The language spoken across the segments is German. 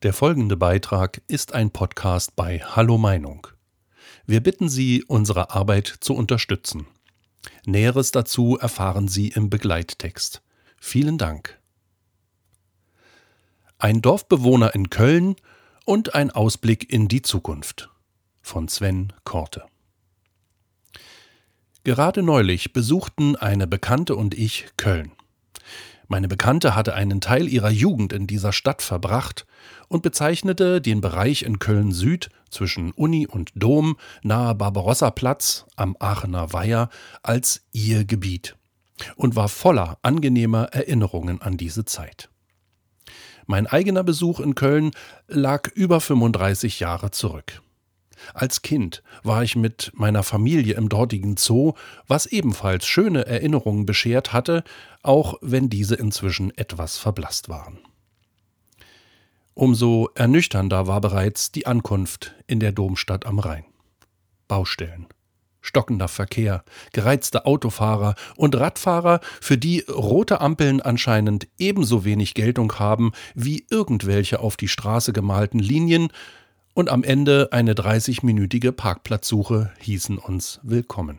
Der folgende Beitrag ist ein Podcast bei Hallo Meinung. Wir bitten Sie, unsere Arbeit zu unterstützen. Näheres dazu erfahren Sie im Begleittext. Vielen Dank. Ein Dorfbewohner in Köln und ein Ausblick in die Zukunft von Sven Korte. Gerade neulich besuchten eine Bekannte und ich Köln. Meine Bekannte hatte einen Teil ihrer Jugend in dieser Stadt verbracht und bezeichnete den Bereich in Köln-Süd zwischen Uni und Dom nahe Barbarossa-Platz am Aachener Weiher als ihr Gebiet und war voller angenehmer Erinnerungen an diese Zeit. Mein eigener Besuch in Köln lag über 35 Jahre zurück. Als Kind war ich mit meiner Familie im dortigen Zoo, was ebenfalls schöne Erinnerungen beschert hatte, auch wenn diese inzwischen etwas verblasst waren. Umso ernüchternder war bereits die Ankunft in der Domstadt am Rhein. Baustellen, stockender Verkehr, gereizte Autofahrer und Radfahrer, für die rote Ampeln anscheinend ebenso wenig Geltung haben wie irgendwelche auf die Straße gemalten Linien, und am Ende eine 30-minütige Parkplatzsuche hießen uns willkommen.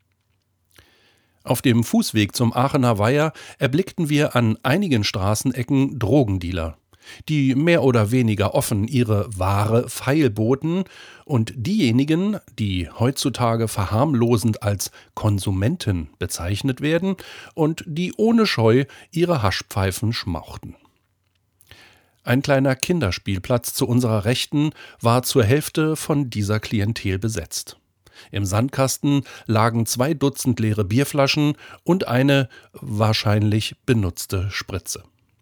Auf dem Fußweg zum Aachener Weiher erblickten wir an einigen Straßenecken Drogendealer, die mehr oder weniger offen ihre Ware feilboten, und diejenigen, die heutzutage verharmlosend als Konsumenten bezeichnet werden und die ohne Scheu ihre Haschpfeifen schmauchten. Ein kleiner Kinderspielplatz zu unserer Rechten war zur Hälfte von dieser Klientel besetzt. Im Sandkasten lagen 2 Dutzend leere Bierflaschen und eine wahrscheinlich benutzte Spritze.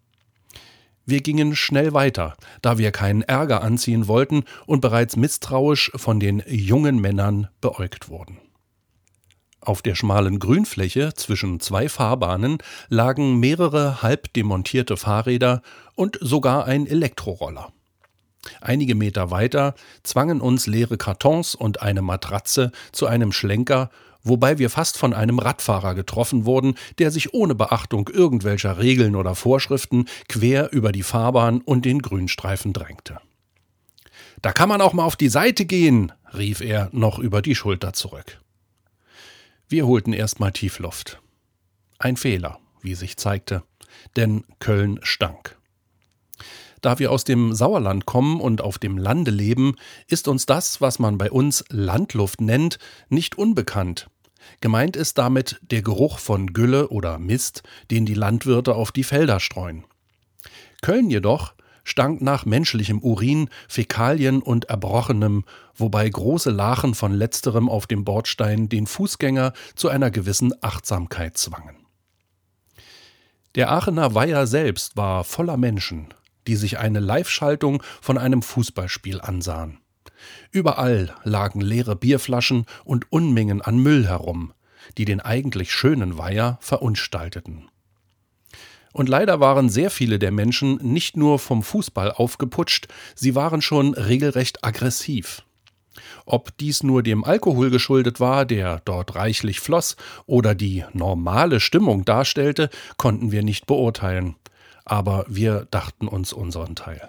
Wir gingen schnell weiter, da wir keinen Ärger anziehen wollten und bereits misstrauisch von den jungen Männern beäugt wurden. Auf der schmalen Grünfläche zwischen 2 Fahrbahnen lagen mehrere halb demontierte Fahrräder und sogar ein Elektroroller. Einige Meter weiter zwangen uns leere Kartons und eine Matratze zu einem Schlenker, wobei wir fast von einem Radfahrer getroffen wurden, der sich ohne Beachtung irgendwelcher Regeln oder Vorschriften quer über die Fahrbahn und den Grünstreifen drängte. »Da kann man auch mal auf die Seite gehen«, rief er noch über die Schulter zurück. Wir holten erstmal Tiefluft. Ein Fehler, wie sich zeigte, denn Köln stank. Da wir aus dem Sauerland kommen und auf dem Lande leben, ist uns das, was man bei uns Landluft nennt, nicht unbekannt. Gemeint ist damit der Geruch von Gülle oder Mist, den die Landwirte auf die Felder streuen. Köln jedoch stank nach menschlichem Urin, Fäkalien und Erbrochenem, wobei große Lachen von letzterem auf dem Bordstein den Fußgänger zu einer gewissen Achtsamkeit zwangen. Der Aachener Weiher selbst war voller Menschen, die sich eine Live-Schaltung von einem Fußballspiel ansahen. Überall lagen leere Bierflaschen und Unmengen an Müll herum, die den eigentlich schönen Weiher verunstalteten. Und leider waren sehr viele der Menschen nicht nur vom Fußball aufgeputscht, sie waren schon regelrecht aggressiv. Ob dies nur dem Alkohol geschuldet war, der dort reichlich floss, oder die normale Stimmung darstellte, konnten wir nicht beurteilen. Aber wir dachten uns unseren Teil.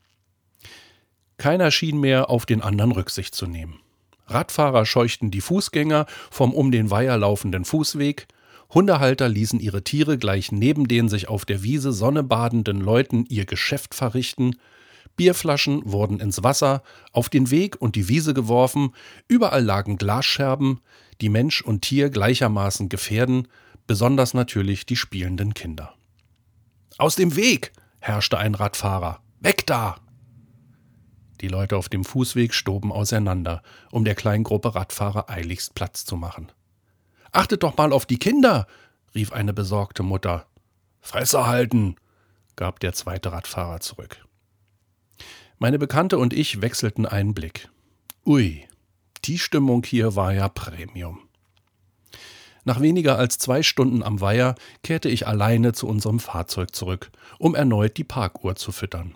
Keiner schien mehr auf den anderen Rücksicht zu nehmen. Radfahrer scheuchten die Fußgänger vom um den Weiher laufenden Fußweg, Hundehalter ließen ihre Tiere gleich neben den sich auf der Wiese sonnebadenden Leuten ihr Geschäft verrichten, Bierflaschen wurden ins Wasser, auf den Weg und die Wiese geworfen, überall lagen Glasscherben, die Mensch und Tier gleichermaßen gefährden, besonders natürlich die spielenden Kinder. »Aus dem Weg!« herrschte ein Radfahrer. »Weg da!« Die Leute auf dem Fußweg stoben auseinander, um der kleinen Gruppe Radfahrer eiligst Platz zu machen. »Achtet doch mal auf die Kinder«, rief eine besorgte Mutter. »Fresse halten«, gab der zweite Radfahrer zurück. Meine Bekannte und ich wechselten einen Blick. Ui, die Stimmung hier war ja Premium. Nach weniger als 2 Stunden am Weiher kehrte ich alleine zu unserem Fahrzeug zurück, um erneut die Parkuhr zu füttern.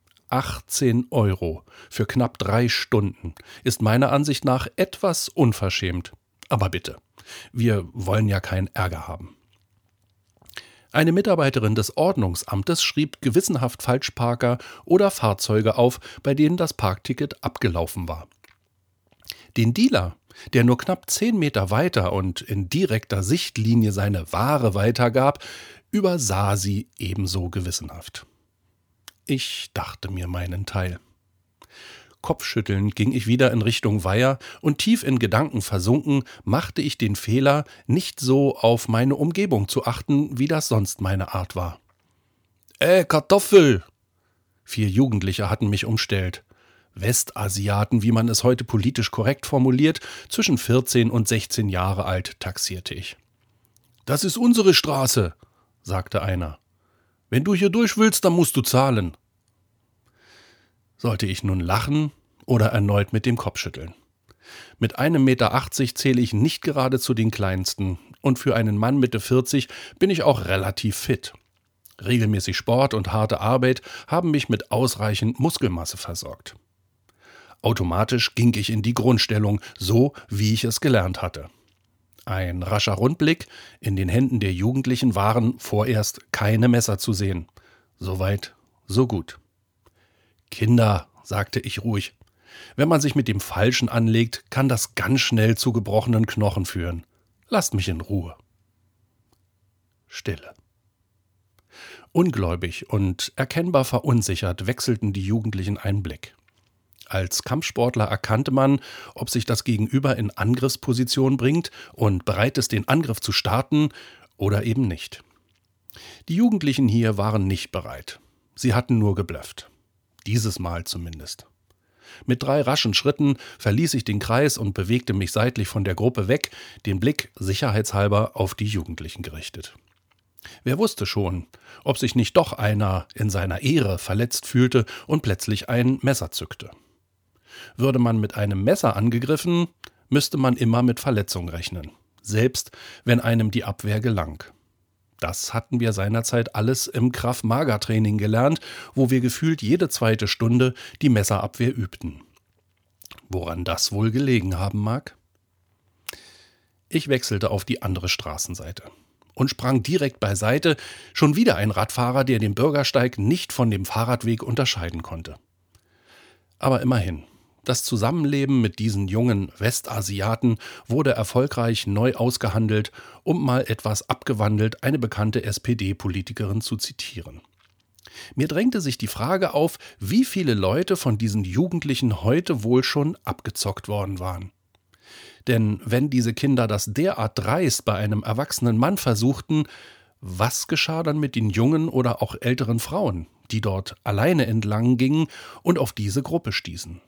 18 € für knapp 3 Stunden ist meiner Ansicht nach etwas unverschämt. Aber bitte, wir wollen ja keinen Ärger haben. Eine Mitarbeiterin des Ordnungsamtes schrieb gewissenhaft Falschparker oder Fahrzeuge auf, bei denen das Parkticket abgelaufen war. Den Dealer, der nur knapp 10 Meter weiter und in direkter Sichtlinie seine Ware weitergab, übersah sie ebenso gewissenhaft. Ich dachte mir meinen Teil. Kopfschüttelnd ging ich wieder in Richtung Weiher und tief in Gedanken versunken, machte ich den Fehler, nicht so auf meine Umgebung zu achten, wie das sonst meine Art war. Kartoffel! 4 Jugendliche hatten mich umstellt. Westasiaten, wie man es heute politisch korrekt formuliert, zwischen 14 und 16 Jahre alt, taxierte ich. »Das ist unsere Straße«, sagte einer. »Wenn du hier durch willst, dann musst du zahlen.« Sollte ich nun lachen oder erneut mit dem Kopf schütteln? Mit 1,80 Meter zähle ich nicht gerade zu den Kleinsten und für einen Mann Mitte 40 bin ich auch relativ fit. Regelmäßig Sport und harte Arbeit haben mich mit ausreichend Muskelmasse versorgt. Automatisch ging ich in die Grundstellung, so wie ich es gelernt hatte. Ein rascher Rundblick, in den Händen der Jugendlichen waren vorerst keine Messer zu sehen. Soweit, so gut. »Kinder«, sagte ich ruhig, »wenn man sich mit dem Falschen anlegt, kann das ganz schnell zu gebrochenen Knochen führen. Lasst mich in Ruhe.« Stille. Ungläubig und erkennbar verunsichert wechselten die Jugendlichen einen Blick. Als Kampfsportler erkannte man, ob sich das Gegenüber in Angriffsposition bringt und bereit ist, den Angriff zu starten oder eben nicht. Die Jugendlichen hier waren nicht bereit. Sie hatten nur geblufft. Dieses Mal zumindest. Mit 3 raschen Schritten verließ ich den Kreis und bewegte mich seitlich von der Gruppe weg, den Blick sicherheitshalber auf die Jugendlichen gerichtet. Wer wusste schon, ob sich nicht doch einer in seiner Ehre verletzt fühlte und plötzlich ein Messer zückte. Würde man mit einem Messer angegriffen, müsste man immer mit Verletzung rechnen, selbst wenn einem die Abwehr gelang. Das hatten wir seinerzeit alles im Krav-Maga-Training gelernt, wo wir gefühlt jede 2. Stunde die Messerabwehr übten. Woran das wohl gelegen haben mag? Ich wechselte auf die andere Straßenseite und sprang direkt beiseite, schon wieder ein Radfahrer, der den Bürgersteig nicht von dem Fahrradweg unterscheiden konnte. Aber immerhin. Das Zusammenleben mit diesen jungen Westasiaten wurde erfolgreich neu ausgehandelt, um mal etwas abgewandelt eine bekannte SPD-Politikerin zu zitieren. Mir drängte sich die Frage auf, wie viele Leute von diesen Jugendlichen heute wohl schon abgezockt worden waren. Denn wenn diese Kinder das derart dreist bei einem erwachsenen Mann versuchten, was geschah dann mit den jungen oder auch älteren Frauen, die dort alleine entlang gingen und auf diese Gruppe stießen?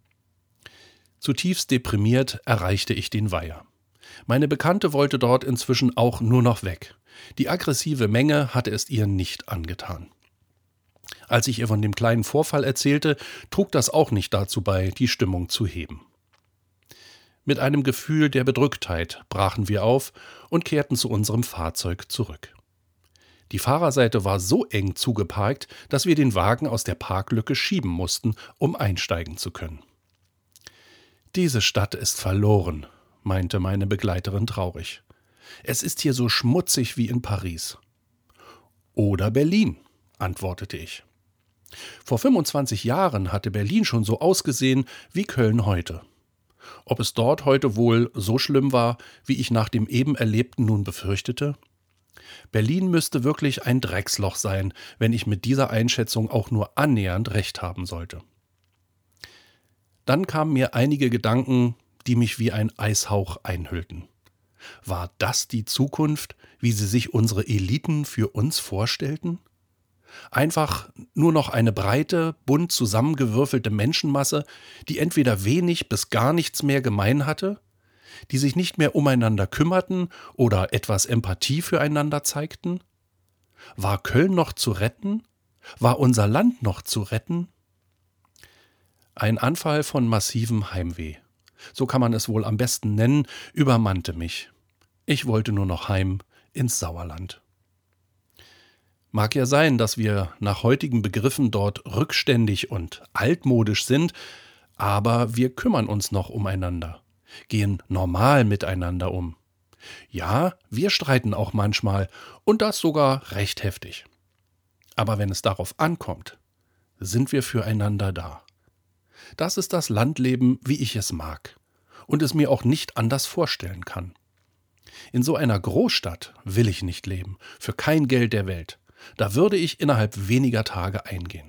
Zutiefst deprimiert erreichte ich den Weiher. Meine Bekannte wollte dort inzwischen auch nur noch weg. Die aggressive Menge hatte es ihr nicht angetan. Als ich ihr von dem kleinen Vorfall erzählte, trug das auch nicht dazu bei, die Stimmung zu heben. Mit einem Gefühl der Bedrücktheit brachen wir auf und kehrten zu unserem Fahrzeug zurück. Die Fahrerseite war so eng zugeparkt, dass wir den Wagen aus der Parklücke schieben mussten, um einsteigen zu können. »Diese Stadt ist verloren«, meinte meine Begleiterin traurig. »Es ist hier so schmutzig wie in Paris.« »Oder Berlin«, antwortete ich. Vor 25 Jahren hatte Berlin schon so ausgesehen wie Köln heute. Ob es dort heute wohl so schlimm war, wie ich nach dem eben Erlebten nun befürchtete? Berlin müsste wirklich ein Drecksloch sein, wenn ich mit dieser Einschätzung auch nur annähernd recht haben sollte. Dann kamen mir einige Gedanken, die mich wie ein Eishauch einhüllten. War das die Zukunft, wie sie sich unsere Eliten für uns vorstellten? Einfach nur noch eine breite, bunt zusammengewürfelte Menschenmasse, die entweder wenig bis gar nichts mehr gemein hatte, die sich nicht mehr umeinander kümmerten oder etwas Empathie füreinander zeigten? War Köln noch zu retten? War unser Land noch zu retten? Ein Anfall von massivem Heimweh, so kann man es wohl am besten nennen, übermannte mich. Ich wollte nur noch heim ins Sauerland. Mag ja sein, dass wir nach heutigen Begriffen dort rückständig und altmodisch sind, aber wir kümmern uns noch umeinander, gehen normal miteinander um. Ja, wir streiten auch manchmal und das sogar recht heftig. Aber wenn es darauf ankommt, sind wir füreinander da. Das ist das Landleben, wie ich es mag und es mir auch nicht anders vorstellen kann. In so einer Großstadt will ich nicht leben, für kein Geld der Welt. Da würde ich innerhalb weniger Tage eingehen.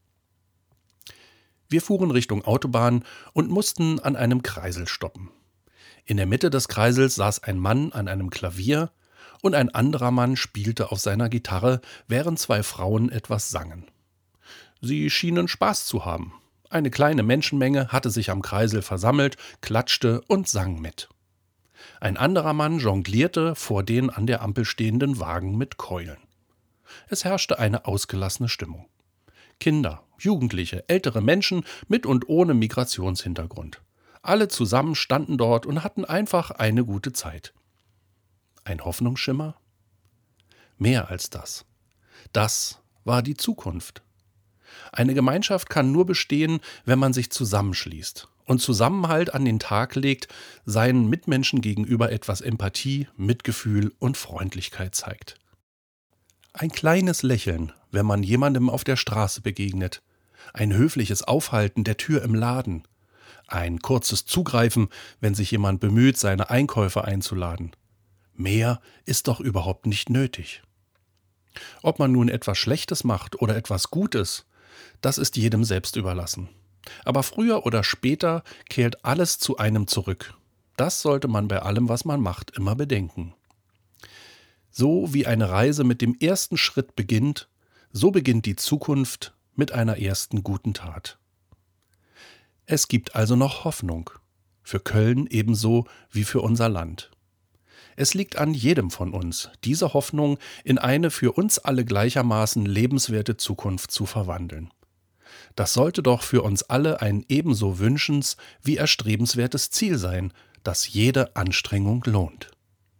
Wir fuhren Richtung Autobahn und mussten an einem Kreisel stoppen. In der Mitte des Kreisels saß ein Mann an einem Klavier und ein anderer Mann spielte auf seiner Gitarre, während zwei Frauen etwas sangen. Sie schienen Spaß zu haben. Eine kleine Menschenmenge hatte sich am Kreisel versammelt, klatschte und sang mit. Ein anderer Mann jonglierte vor den an der Ampel stehenden Wagen mit Keulen. Es herrschte eine ausgelassene Stimmung. Kinder, Jugendliche, ältere Menschen mit und ohne Migrationshintergrund. Alle zusammen standen dort und hatten einfach eine gute Zeit. Ein Hoffnungsschimmer? Mehr als das. Das war die Zukunft. Eine Gemeinschaft kann nur bestehen, wenn man sich zusammenschließt und Zusammenhalt an den Tag legt, seinen Mitmenschen gegenüber etwas Empathie, Mitgefühl und Freundlichkeit zeigt. Ein kleines Lächeln, wenn man jemandem auf der Straße begegnet, ein höfliches Aufhalten der Tür im Laden, ein kurzes Zugreifen, wenn sich jemand bemüht, seine Einkäufe einzuladen. Mehr ist doch überhaupt nicht nötig. Ob man nun etwas Schlechtes macht oder etwas Gutes, das ist jedem selbst überlassen. Aber früher oder später kehrt alles zu einem zurück. Das sollte man bei allem, was man macht, immer bedenken. So wie eine Reise mit dem ersten Schritt beginnt, so beginnt die Zukunft mit einer ersten guten Tat. Es gibt also noch Hoffnung, für Köln ebenso wie für unser Land. Es liegt an jedem von uns, diese Hoffnung in eine für uns alle gleichermaßen lebenswerte Zukunft zu verwandeln. Das sollte doch für uns alle ein ebenso wünschens- wie erstrebenswertes Ziel sein, das jede Anstrengung lohnt.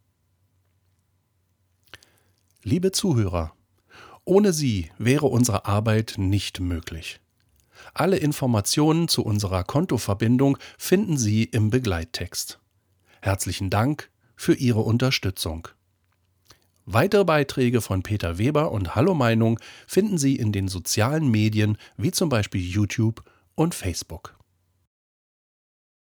Liebe Zuhörer, ohne Sie wäre unsere Arbeit nicht möglich. Alle Informationen zu unserer Kontoverbindung finden Sie im Begleittext. Herzlichen Dank für Ihre Unterstützung. Weitere Beiträge von Peter Weber und Hallo Meinung finden Sie in den sozialen Medien wie zum Beispiel YouTube und Facebook.